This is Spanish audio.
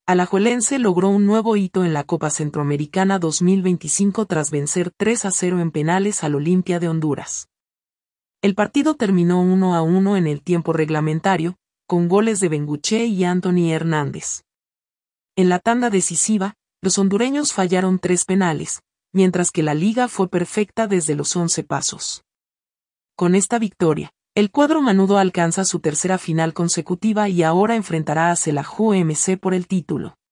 Alajuelense logró un nuevo hito en la Copa Centroamericana 2025 tras vencer 3-0 en penales al Olimpia de Honduras. El partido terminó 1-1 en el tiempo reglamentario, con goles de Benguche y Anthony Hernández. En la tanda decisiva, los hondureños fallaron 3 penales, mientras que la liga fue perfecta desde los 11 pasos. Con esta victoria, el cuadro manudo alcanza su tercera final consecutiva y ahora enfrentará a Xelajú MC por el título.